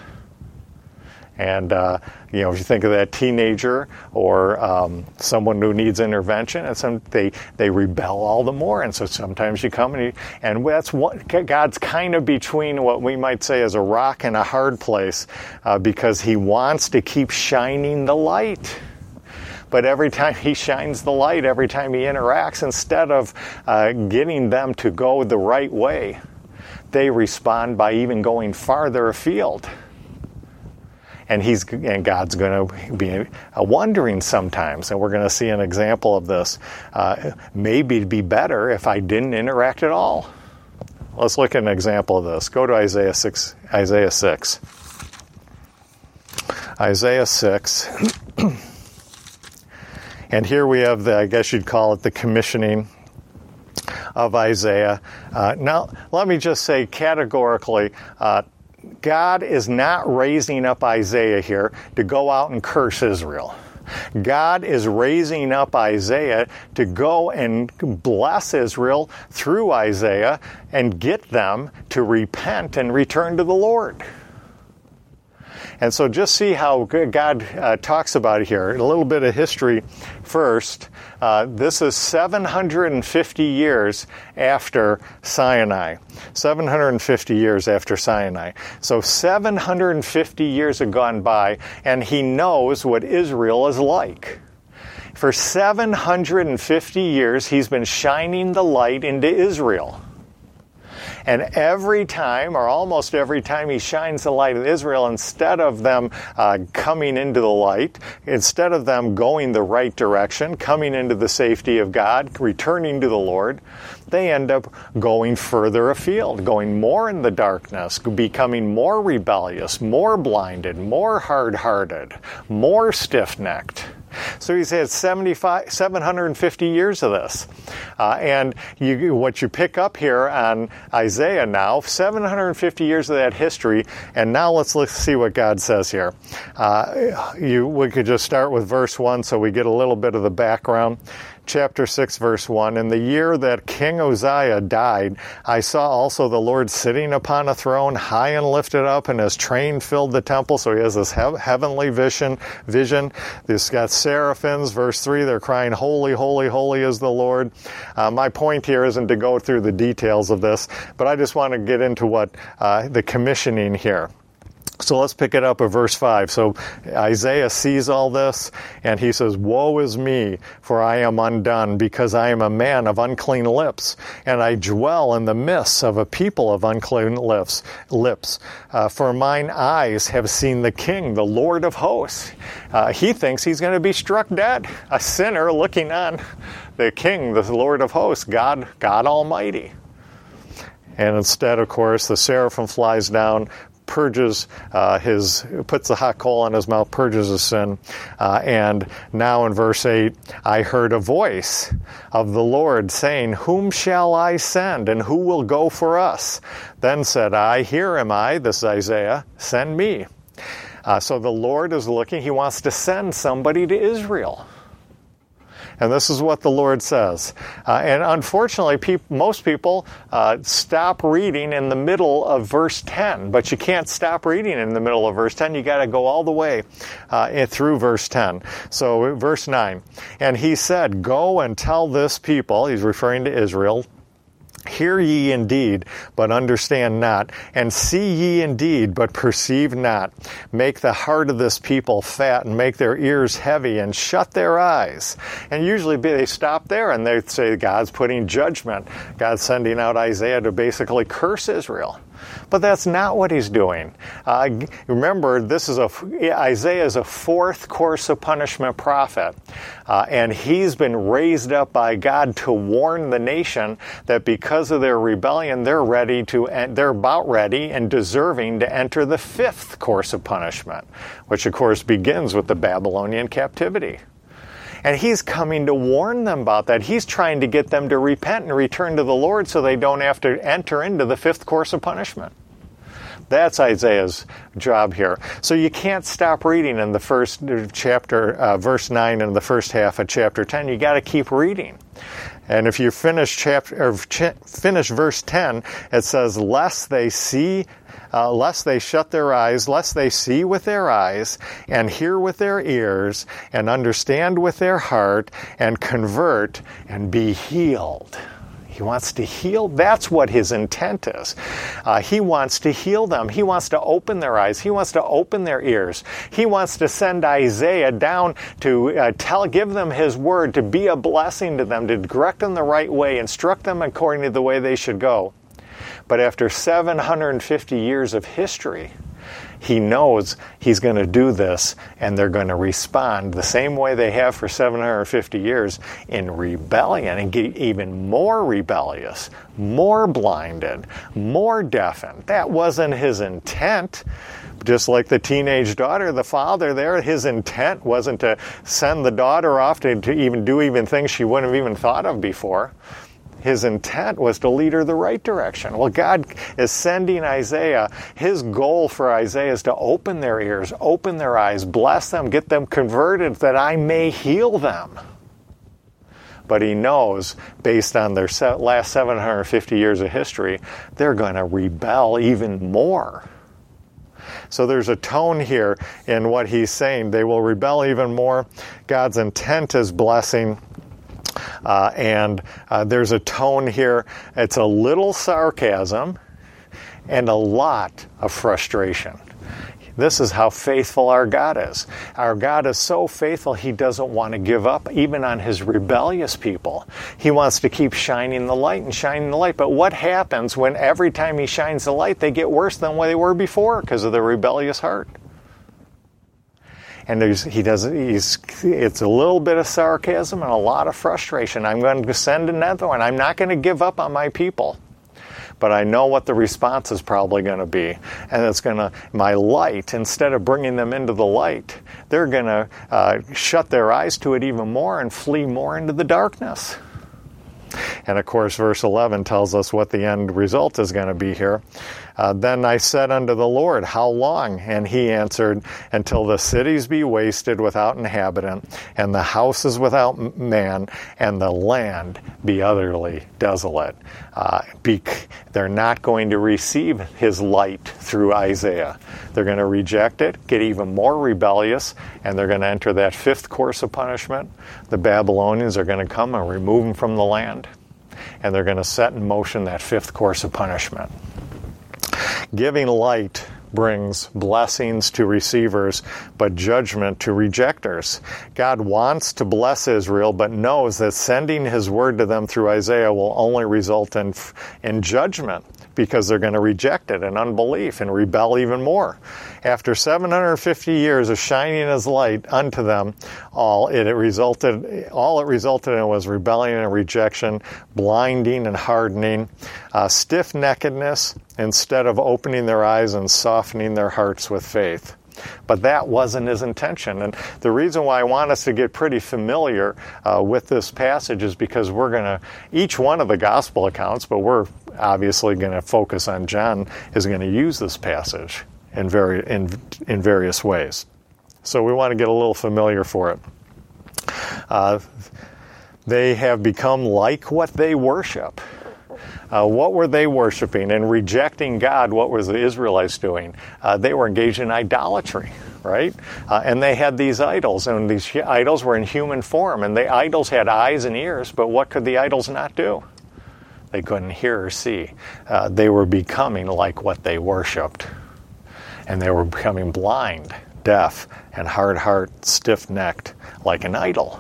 And, uh, you know, if you think of that teenager or um, someone who needs intervention, and some, they, they rebel all the more. And so sometimes you come and you, and that's what God's kind of between what we might say is a rock and a hard place, uh, because he wants to keep shining the light. But every time he shines the light, every time he interacts, instead of uh, getting them to go the right way, they respond by even going farther afield. And he's and God's going to be uh, wondering sometimes, and we're going to see an example of this. Uh, maybe it'd be better if I didn't interact at all. Let's look at an example of this. Go to Isaiah six. Isaiah six. Isaiah six. And here we have the, I guess you'd call it the commissioning of Isaiah. Uh, now, let me just say categorically, uh, God is not raising up Isaiah here to go out and curse Israel. God is raising up Isaiah to go and bless Israel through Isaiah and get them to repent and return to the Lord. And so just see how God uh, talks about it here. A little bit of history first. Uh, this is seven hundred fifty years after Sinai. seven hundred fifty years after Sinai. So seven hundred fifty years have gone by, and he knows what Israel is like. For seven hundred fifty years, he's been shining the light into Israel. And every time, or almost every time he shines the light of Israel, instead of them uh, coming into the light, instead of them going the right direction, coming into the safety of God, returning to the Lord, they end up going further afield, going more in the darkness, becoming more rebellious, more blinded, more hard-hearted, more stiff-necked. So he's had seventy-five, seven hundred fifty years of this. Uh, and you, what you pick up here on Isaiah now, seven hundred fifty years of that history, and now let's, let's see what God says here. Uh, you, we could just start with verse one so we get a little bit of the background. Chapter six, verse one, in the year that King Uzziah died, I saw also the Lord sitting upon a throne, high and lifted up, and his train filled the temple. So he has this he- heavenly vision. vision. This got seraphims, verse three, they're crying, holy, holy, holy is the Lord. Uh, my point here isn't to go through the details of this, but I just want to get into what uh, the commissioning here. So let's pick it up at verse five. So Isaiah sees all this, and he says, woe is me, for I am undone, because I am a man of unclean lips, and I dwell in the midst of a people of unclean lips. lips. Uh, for mine eyes have seen the King, the Lord of hosts. Uh, he thinks he's going to be struck dead, a sinner looking on the King, the Lord of hosts, God, God Almighty. And instead, of course, the seraphim flies down, purges uh, his, puts the hot coal on his mouth, purges his sin. Uh, and now in verse eight, I heard a voice of the Lord saying, whom shall I send, and who will go for us? Then said I, here am I, this is Isaiah, send me. Uh, so the Lord is looking, he wants to send somebody to Israel. And this is what the Lord says. Uh, and unfortunately, peop- most people uh, stop reading in the middle of verse ten. But you can't stop reading in the middle of verse ten. You got to go all the way uh, through verse ten. So verse nine. And he said, go and tell this people, he's referring to Israel, hear ye indeed, but understand not, and see ye indeed, but perceive not. Make the heart of this people fat, and make their ears heavy, and shut their eyes. And usually they stop there, and they say God's putting judgment. God's sending out Isaiah to basically curse Israel. But that's not what he's doing. Uh, remember, this is a Isaiah is a fourth course of punishment prophet, uh, and he's been raised up by God to warn the nation that because of their rebellion, they're ready to they're about ready and deserving to enter the fifth course of punishment, which of course begins with the Babylonian captivity. And he's coming to warn them about that. He's trying to get them to repent and return to the Lord so they don't have to enter into the fifth course of punishment. That's Isaiah's job here. So you can't stop reading in the first chapter, uh, verse nine, and the first half of chapter ten. You got to keep reading. And if you finish chapter or ch- finish verse ten, it says, "Lest they see, uh, lest they shut their eyes, lest they see with their eyes, and hear with their ears, and understand with their heart, and convert, and be healed." He wants to heal. That's what his intent is. Uh, he wants to heal them. He wants to open their eyes. He wants to open their ears. He wants to send Isaiah down to uh, tell, give them his word, to be a blessing to them, to direct them the right way, instruct them according to the way they should go. But after seven hundred fifty years of history, he knows he's going to do this, and they're going to respond the same way they have for seven hundred fifty years, in rebellion, and get even more rebellious, more blinded, more deafened. That wasn't his intent. Just like the teenage daughter, the father there, his intent wasn't to send the daughter off to, to even do even things she wouldn't have even thought of before. His intent was to lead her the right direction. Well, God is sending Isaiah. His goal for Isaiah is to open their ears, open their eyes, bless them, get them converted, that I may heal them. But he knows, based on their last seven hundred fifty years of history, they're going to rebel even more. So there's a tone here in what he's saying. They will rebel even more. God's intent is blessing. Uh, and uh, there's a tone here. It's a little sarcasm and a lot of frustration. This is how faithful our God is. Our God is so faithful, he doesn't want to give up even on his rebellious people. He wants to keep shining the light and shining the light. But what happens when every time he shines the light, they get worse than what they were before because of the rebellious heart? And there's, he does, he's, it's a little bit of sarcasm and a lot of frustration. I'm going to send another one. I'm not going to give up on my people. But I know what the response is probably going to be. And it's going to, my light, instead of bringing them into the light, they're going to uh, shut their eyes to it even more and flee more into the darkness. And of course, verse eleven tells us what the end result is going to be here. Uh, then I said unto the Lord, how long? And he answered, until the cities be wasted without inhabitant, and the houses without man, and the land be utterly desolate. Uh, be, they're not going to receive his light through Isaiah. They're going to reject it, get even more rebellious, and they're going to enter that fifth course of punishment. The Babylonians are going to come and remove them from the land, and they're going to set in motion that fifth course of punishment. Giving light brings blessings to receivers, but judgment to rejectors. God wants to bless Israel, but knows that sending his word to them through Isaiah will only result in, in judgment because they're going to reject it in unbelief and rebel even more. After seven hundred fifty years of shining his light unto them all, it, it resulted, all it resulted in was rebellion and rejection, blinding and hardening, uh, stiff-neckedness, instead of opening their eyes and softening their hearts with faith. But that wasn't his intention. And the reason why I want us to get pretty familiar uh, with this passage is because we're going to, each one of the gospel accounts, but we're obviously going to focus on John, is going to use this passage in, very, in, in various ways. So we want to get a little familiar for it. Uh, they have become like what they worship. Uh, what were they worshiping? And rejecting God, what was the Israelites doing? Uh, they were engaged in idolatry, right? Uh, and they had these idols, and these idols were in human form, and the idols had eyes and ears, but what could the idols not do? They couldn't hear or see. Uh, they were becoming like what they worshipped. And they were becoming blind, deaf, and hard-hearted, stiff-necked, like an idol.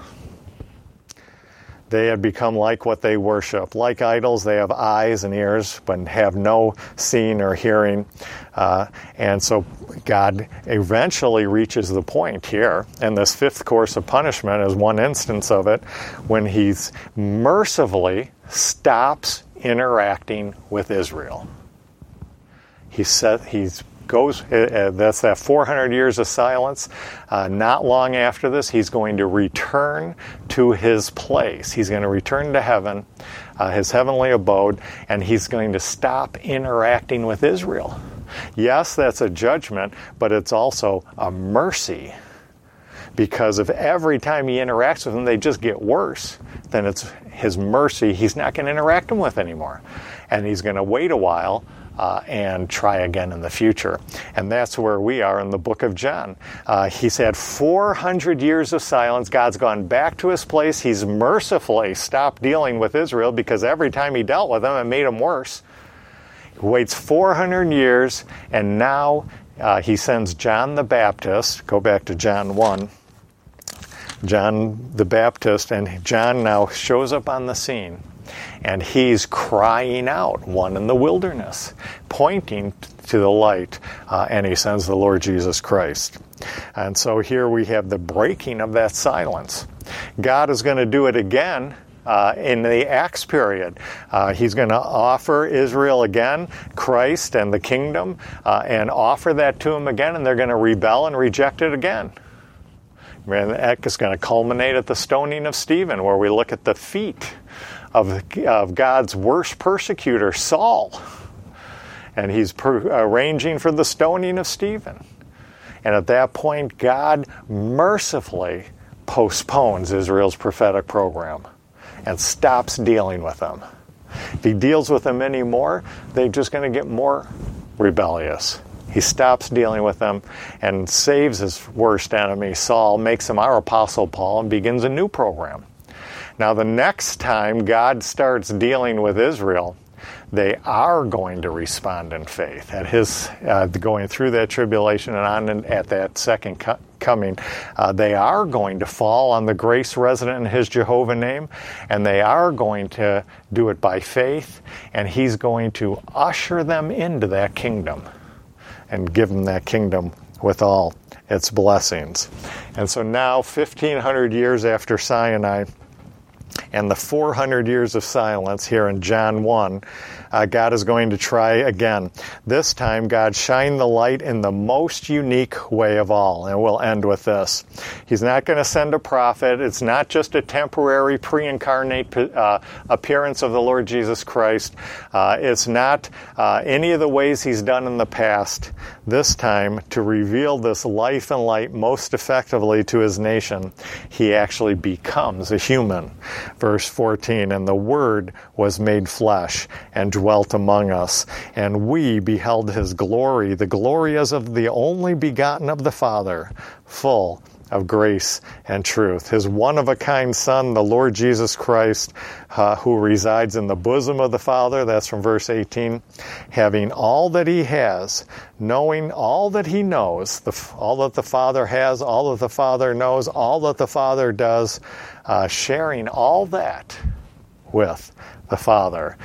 They had become like what they worship. Like idols, they have eyes and ears, but have no seeing or hearing. Uh, and so God eventually reaches the point here, and this fifth course of punishment is one instance of it, when he mercifully stops interacting with Israel. He said he's goes, uh, that's that four hundred years of silence. Uh, not long after this, he's going to return to his place. He's going to return to heaven, uh, his heavenly abode, and he's going to stop interacting with Israel. Yes, that's a judgment, but it's also a mercy. Because if every time he interacts with them, they just get worse, then it's his mercy. He's not going to interact them with anymore. And he's going to wait a while Uh, and try again in the future. And that's where we are in the book of John. Uh, he's had four hundred years of silence. God's gone back to his place. He's mercifully stopped dealing with Israel because every time he dealt with them, it made them worse. He waits four hundred years, and now uh, he sends John the Baptist. Go back to John one. John the Baptist, and John now shows up on the scene. And he's crying out, one in the wilderness, pointing to the light, uh, and he sends the Lord Jesus Christ. And so here we have the breaking of that silence. God is going to do it again uh, in the Acts period. Uh, he's going to offer Israel again Christ and the kingdom, uh, and offer that to them again, and they're going to rebel and reject it again. And the Acts is going to culminate at the stoning of Stephen, where we look at the feet Of, of God's worst persecutor, Saul. And he's per, arranging for the stoning of Stephen. And at that point, God mercifully postpones Israel's prophetic program and stops dealing with them. If he deals with them anymore, they're just going to get more rebellious. He stops dealing with them and saves his worst enemy, Saul, makes him our Apostle Paul, and begins a new program. Now, the next time God starts dealing with Israel, they are going to respond in faith. At his uh, going through that tribulation and on and at that second co- coming, uh, they are going to fall on the grace resident in his Jehovah name, and they are going to do it by faith, and he's going to usher them into that kingdom and give them that kingdom with all its blessings. And so now, fifteen hundred years after Sinai, and the four hundred years of silence here in John one, uh, God is going to try again. This time, God shined the light in the most unique way of all. And we'll end with this. He's not going to send a prophet. It's not just a temporary pre-incarnate uh, appearance of the Lord Jesus Christ. Uh, it's not uh, any of the ways he's done in the past. This time, to reveal this life and light most effectively to his nation, he actually becomes a human. Verse fourteen, and the Word was made flesh and dwelt among us, and we beheld his glory, the glory as of the only begotten of the Father, full of grace and truth. His one-of-a-kind Son, the Lord Jesus Christ, uh, who resides in the bosom of the Father, that's from verse eighteen, having all that he has, knowing all that he knows, the, all that the Father has, all that the Father knows, all that the Father does, uh, sharing all that with the Father.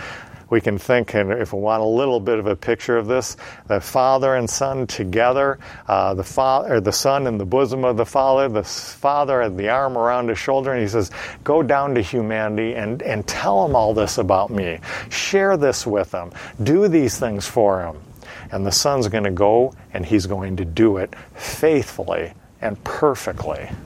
we can think, and if we want a little bit of a picture of this, the Father and Son together, uh, the fa- or the Son in the bosom of the Father, the Father had the arm around his shoulder, and he says, go down to humanity and, and tell them all this about me. Share this with them. Do these things for them. And the Son's going to go, and he's going to do it faithfully and perfectly.